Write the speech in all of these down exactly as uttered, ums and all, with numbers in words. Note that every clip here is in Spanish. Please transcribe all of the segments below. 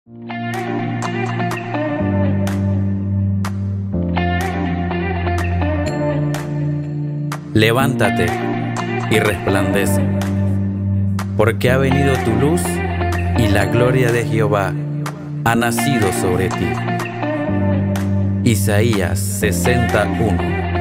Levántate y resplandece, porque ha venido tu luz y la gloria de Jehová ha nacido sobre ti. Isaías sesenta uno.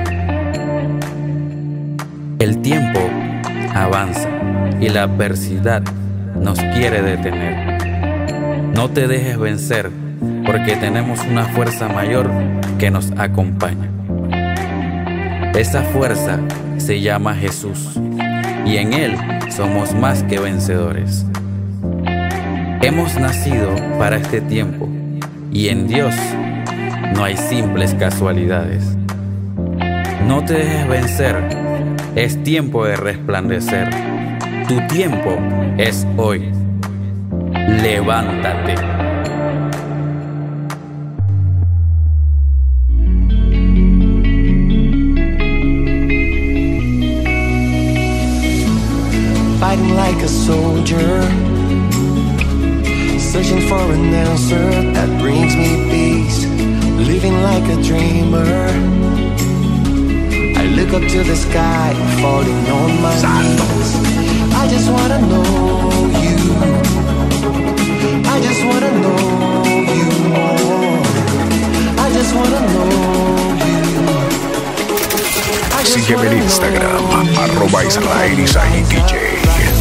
El tiempo avanza y la adversidad nos quiere detener. No te dejes vencer, porque tenemos una fuerza mayor que nos acompaña. Esa fuerza se llama Jesús, y en Él somos más que vencedores. Hemos nacido para este tiempo, y en Dios no hay simples casualidades. No te dejes vencer, es tiempo de resplandecer. Tu tiempo es hoy. Levántate. Fighting like a soldier, searching for an answer that brings me peace. Living like a dreamer, I look up to the sky, falling on my knees. I just wanna know you, I just wanna know you more. I just wanna know you. Sígueme en Instagram, arroba Israel Isaí D J.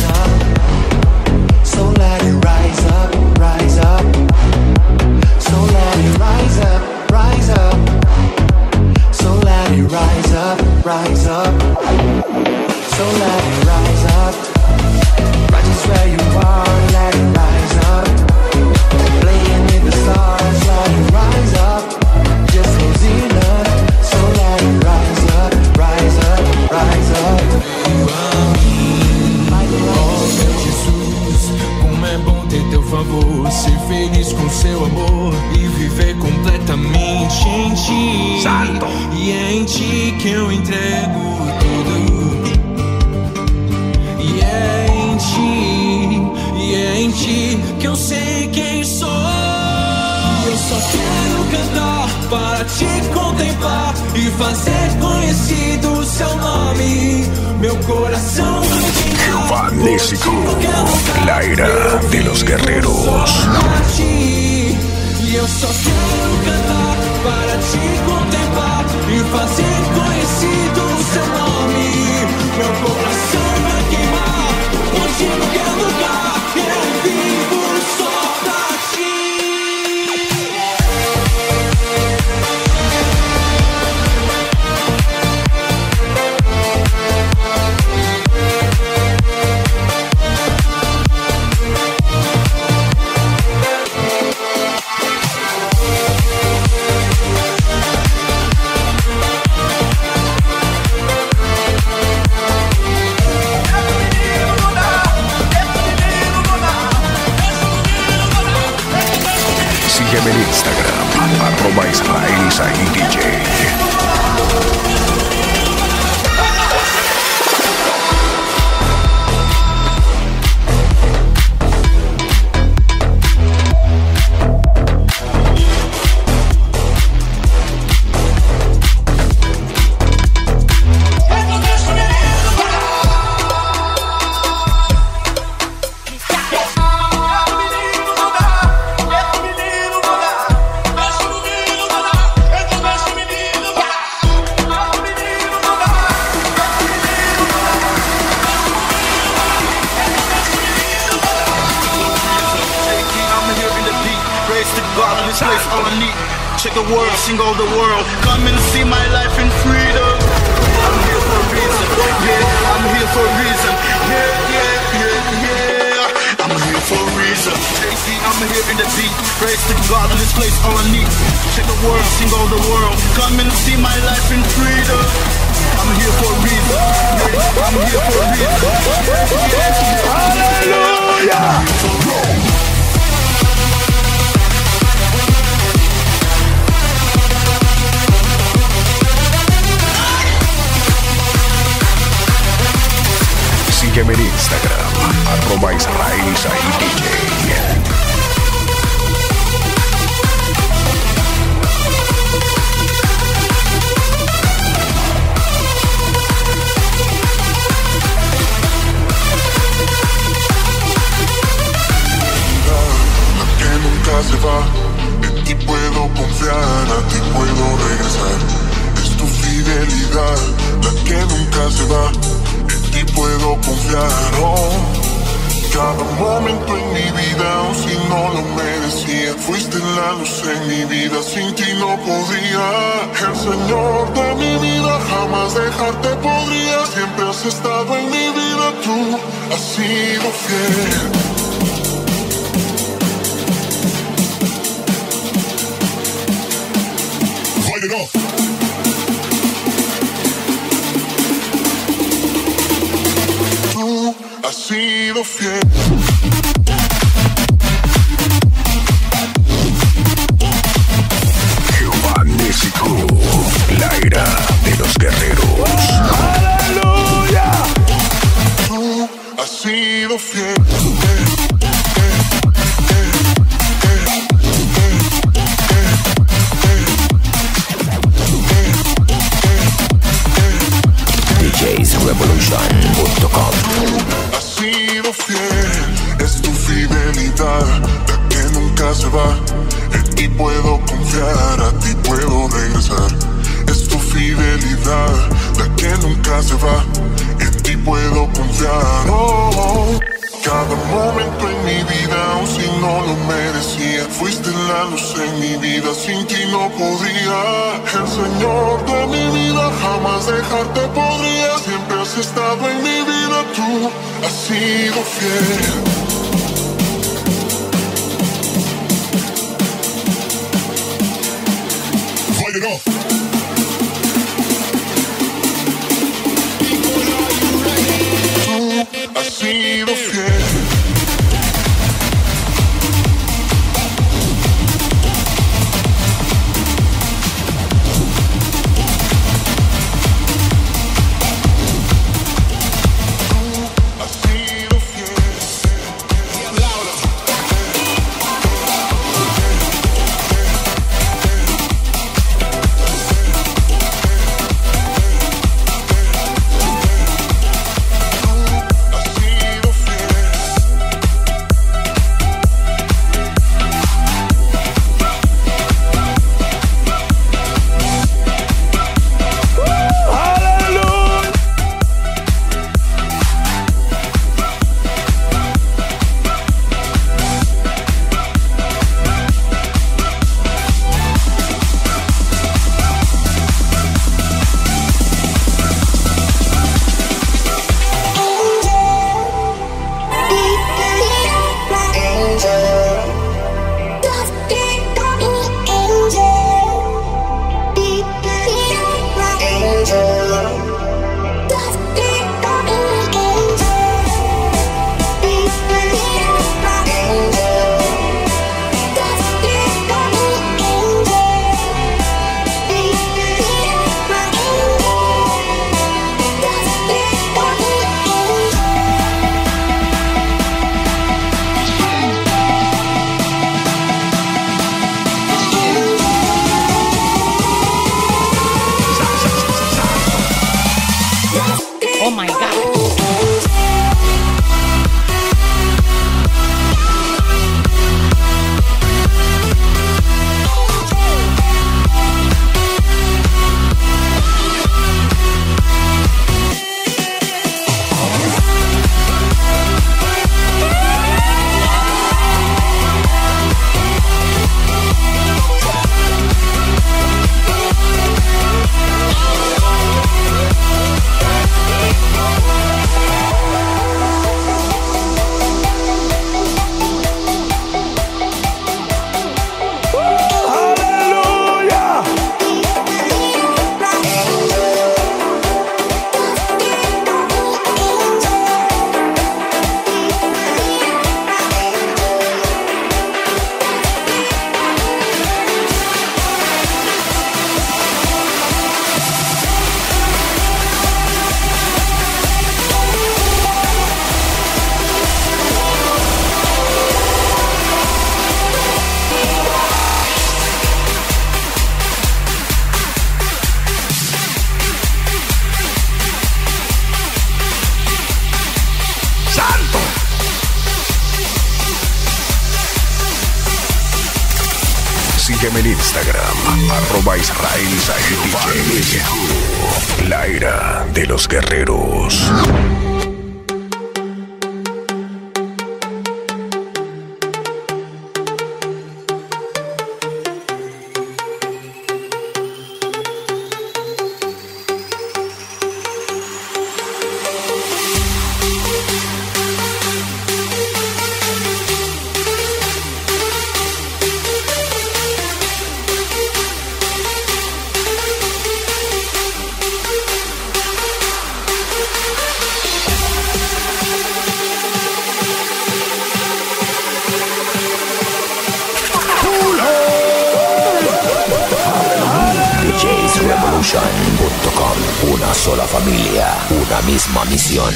So let it rise up, rise up. So let it rise up, rise up. So let it rise up, rise up. So let it rise up. Right just where you are, let it rise up. Playing with the stars, let it rise up. Just goes enough. So let it rise up, rise up, rise up. Teu favor, ser feliz com seu amor e viver completamente em ti. Santo. E é em ti que eu entrego tudo. E é em ti, e é em ti que eu sei quem sou. Eu só quero cantar para te contemplar e fazer conhecido o seu nome. Meu coração Jehová Nésico, la era de los guerreros. E eu só quero cantar para te contemplar e fazer conhecido o seu nome. Meu coração vai queimar onde não quer lugar. Eu vivo só pra ti. Sígueme en Instagram, arroba Israel Isaí D J. Check the world, sing all the world. Come and see my life in freedom. I'm here for a reason. Yeah, I'm here for a reason. Yeah, yeah, yeah, yeah. I'm here for a reason. I'm here in the beat. Praise to God in this place all I need. Check the world, sing all the world. Come and see my life in freedom. I'm here for a reason. Yeah, I'm here for a reason. Yeah, yeah, yeah. Hallelujah. Sígueme en Instagram, arroba Israel Isaí D J. nunca se va. En ti puedo confiar, a ti puedo regresar. Es tu fidelidad la que nunca se va. En ti puedo confiar, oh. Cada momento en mi vida, aun si no lo merecía, fuiste la luz en mi vida, sin ti no podría. El Señor de mi vida, jamás dejarte podría. Siempre has estado en mi vida, tú has sido fiel. Light it up. Tú has sido fiel. Jehová Nésico, la ira de los guerreros. ¡Aleluya! Tú has sido fiel. D Js Revolution punto com. Has sido fiel, es tu fidelidad la que nunca se va. En ti puedo confiar, a ti puedo regresar. Es tu fidelidad la que nunca se va. En ti puedo confiar, oh. Cada momento en mi vida, aun si no lo merecía, fuiste la luz en mi vida, sin ti no podría. El Señor de mi vida, jamás dejarte podría. Siempre has estado en mi vida, tú has sido fiel. Light it up. Tú has sido fiel. Has sido fiel. Sígueme en Instagram, arroba Israel Isaí D J. La era de los guerreros. punto com. Una sola familia, una misma misión.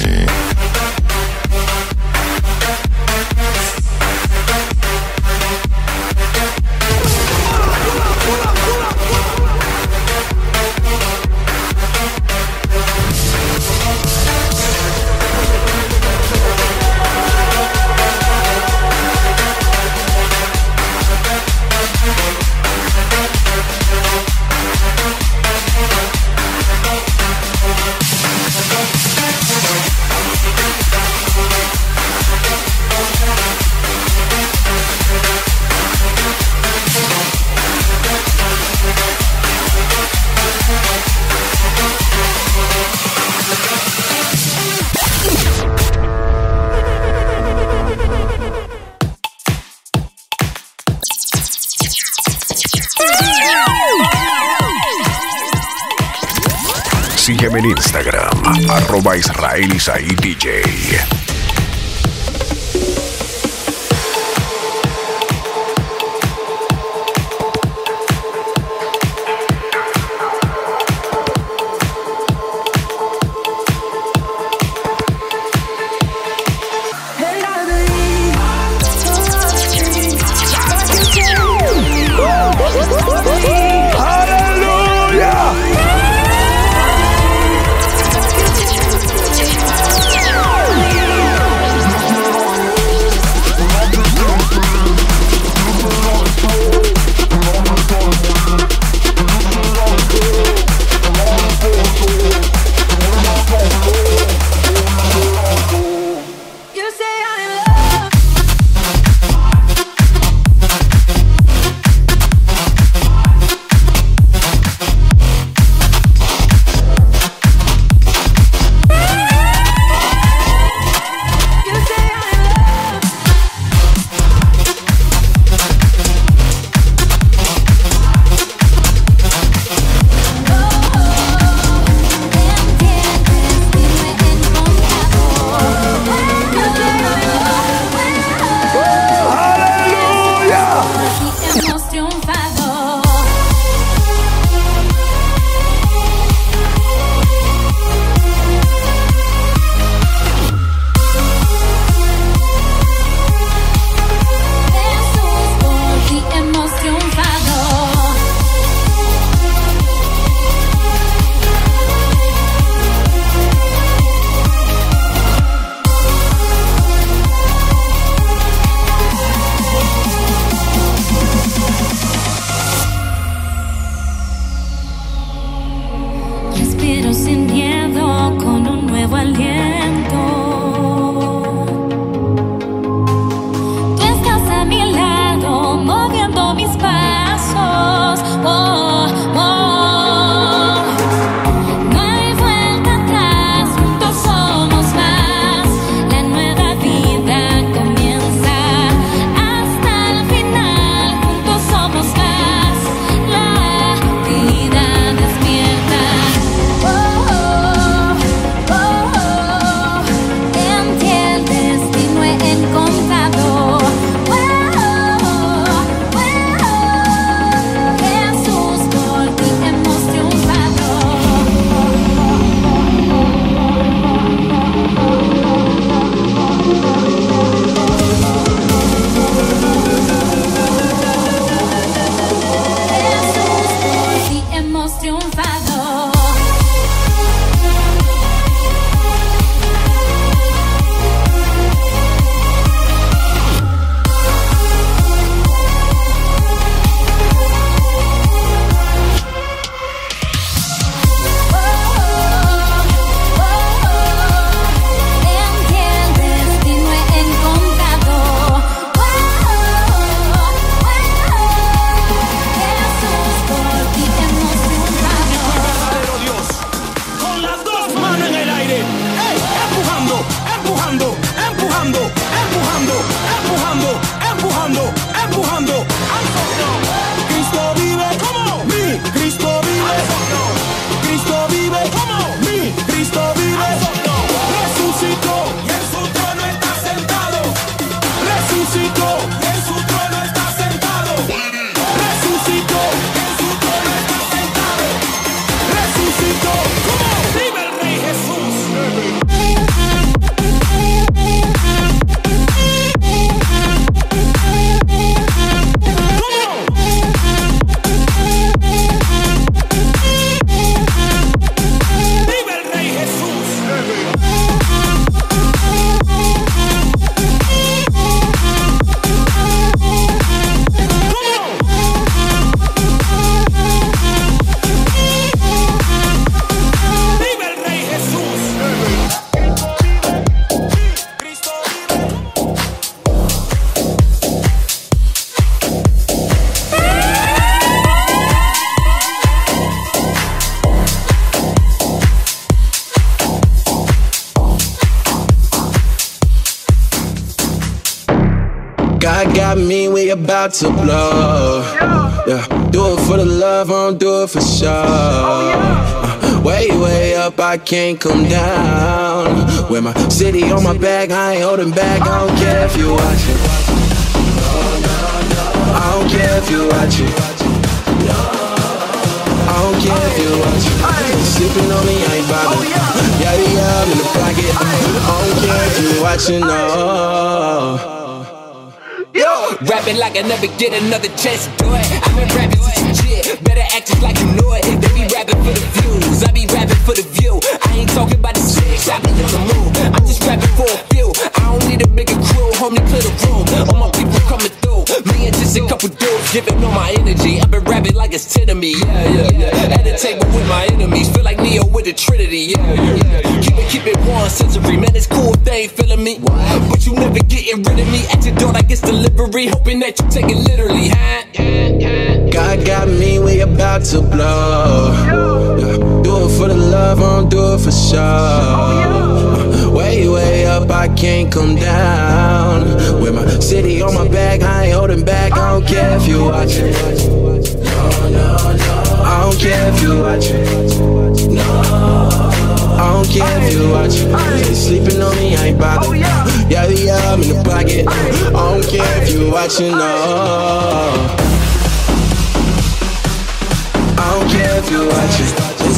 Sígueme en Instagram, arroba Israel Isaí D J. ¡Aleluya! we about to blow. Yeah, do it for the love, I don't do it for show. Uh, way, way up, I can't come down. With my city on my back, I ain't holding back. I don't care if you watching. I don't care if you watching. I don't care if you watching. Sleeping on me, I ain't bothering. Yeah, yeah, I'm in the pocket. I don't care if you watching, no. Rapping like I never get another chance to do it. I've been rapping since you shit. Better act just like you know it. They be rapping for the views, I be rapping for the view. I ain't talking about the six, I be on the move. I'm just rapping for a few. I don't need a bigger crew, homie, clear the room. All my people coming through. Me and just a couple dudes giving all my energy. I've been rapping like it's ten of me, yeah, yeah, yeah. At the table with my enemies, feel like Neo with the Trinity, yeah, yeah, yeah. Keep it, keep it one sensory, man, it's cool if they ain't feeling me. But you never getting rid of me. At your door like it's delivery, hoping that you take it literally, huh? God got me, we about to blow. Yeah, do it for the love, I don't do it for show. Uh, way, way up, I can't come down. With my city on my back, I ain't holding back. I don't care if you watching. I don't care if you watching. I don't care if you watching. They sleeping on me, I ain't bothering. Yeah, yeah, I'm in the pocket. I don't care if you watching, no. I don't care if you watching.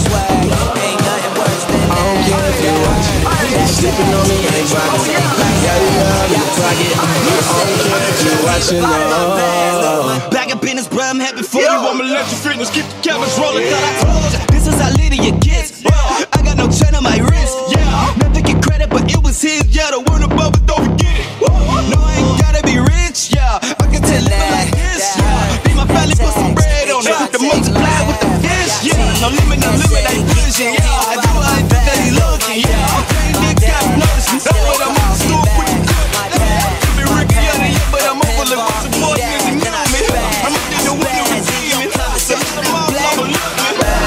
I don't care if you watching. They sleeping on me, I ain't bothering. Yeah, yeah, I'm in the pocket. I don't care if you watching, no. Back up in this bro, I'm happy for you. I'ma let you fitness, keep the cameras rolling. Thought I told ya, this is how Lydia gets. I got no chain on my wrist, yeah. Never get credit, but it was his, yeah. The word above it, don't forget it. No, I ain't gotta be rich, yeah. I can tell living like this, yeah. Be my family, put some bread on it. The multiply with the fish, yeah. No limit, no limit, ain't vision, yeah. I do what I think that he looking, yeah. I'm playing big cap, notice me. Know what I'm on the store, put it good. Could be Ricky out of here, but I'm overly what's important is he know me. I'm up in the window and see me. So let them all know, look me.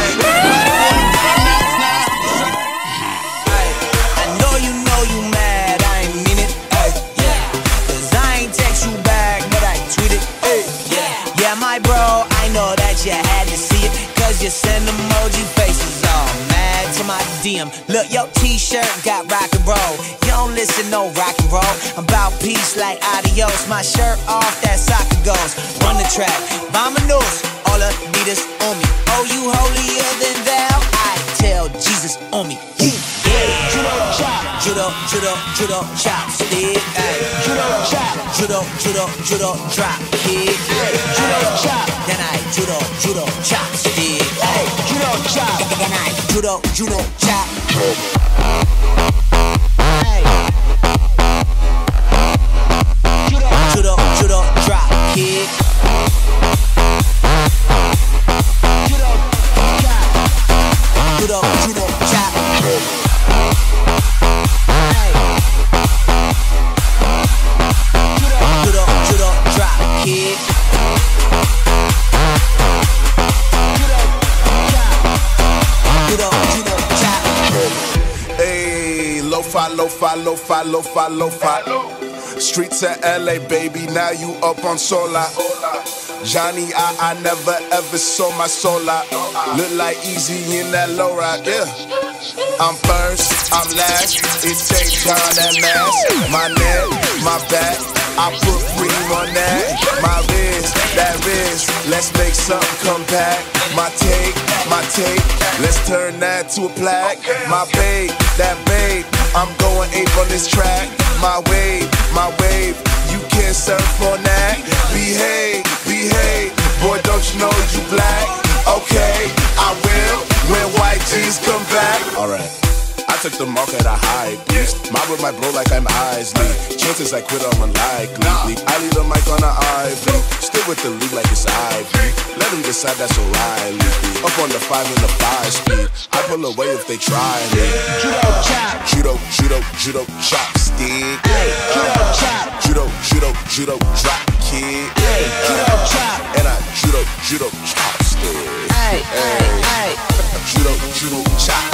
You had to see it, cause you send emoji faces all mad to my D M. Look, your t-shirt got rock and roll. You don't listen no rock and roll. I'm about peace like adios. My shirt off, that soccer goes. Run the track, Vamonos, all Adidas on me. Oh, you holier than thou? I tell Jesus on me. Yeah, judo chop, judo, judo, judo chop stick. Judo chop, judo, judo, judo drop kick. Judo chop, then I judo, judo chop stick. Judo chop, then I judo, judo chop. Judo, judo, judo drop kick. Judo chop, judo, judo chop. Judo, judo drop kick. Hey, lo-fi, lo-fi, lo-fi, lo-fi, lo-fi. Streets of L A, baby, now you up on Sola. Johnny, I, I never ever saw my solar. Look like Easy in that low ride, yeah. I'm first, I'm last. It takes John that mask. My neck, my back, I put cream on that. My wrist, that wrist. Let's make something come back. My take, my tape. Let's turn that to a plaque. My babe, that babe. I'm going ape on this track. My wave, my wave. You can't surf on that. Behave, behave. Boy, don't you know you black? Okay, I will when white G's come back. Alright. I took the mark at a high beast. Mob with my bro like I'm Isley. Chances I quit are unlikely. I leave the mic on the ivy. Still with the league like it's Ivy. Let them decide that's O'Reilly. Up on the five and the five speed. I pull away if they try me. Judo chop. Judo, judo, judo chopstick. Judo chop. Judo, judo, judo drop kick. Judo chop. And I judo, judo chopstick. Hey, hey, hey. Judo, judo chop.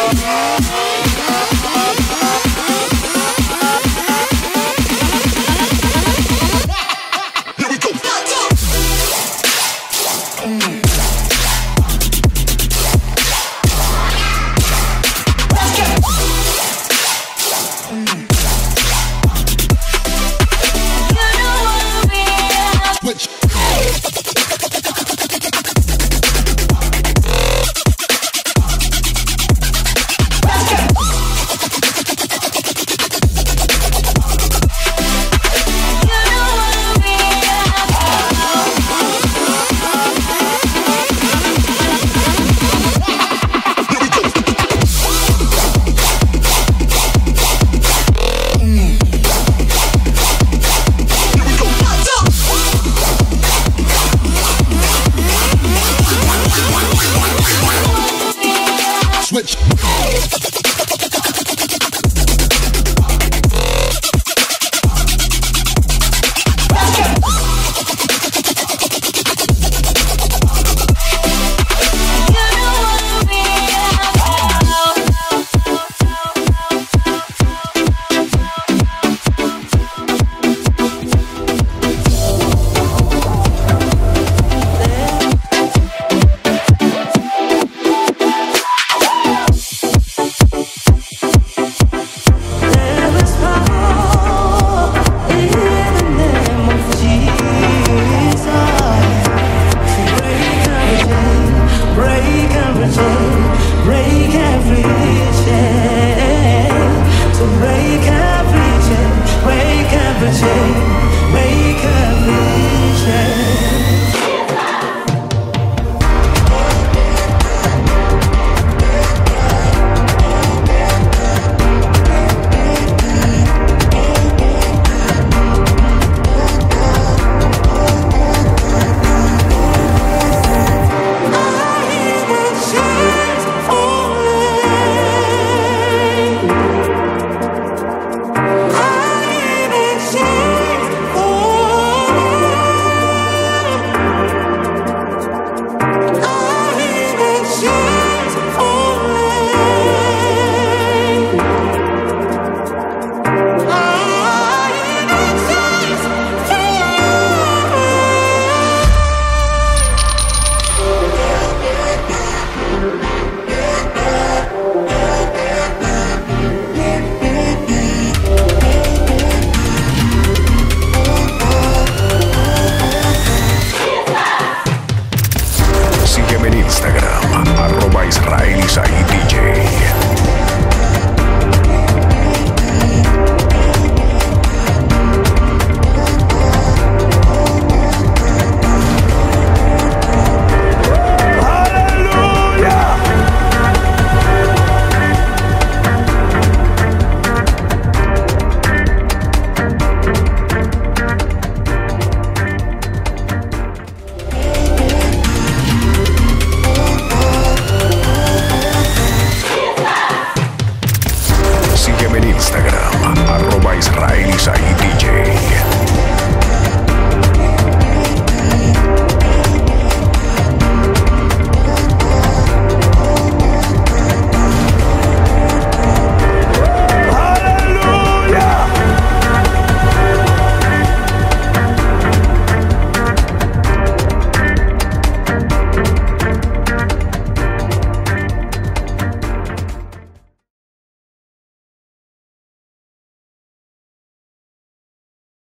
Switch.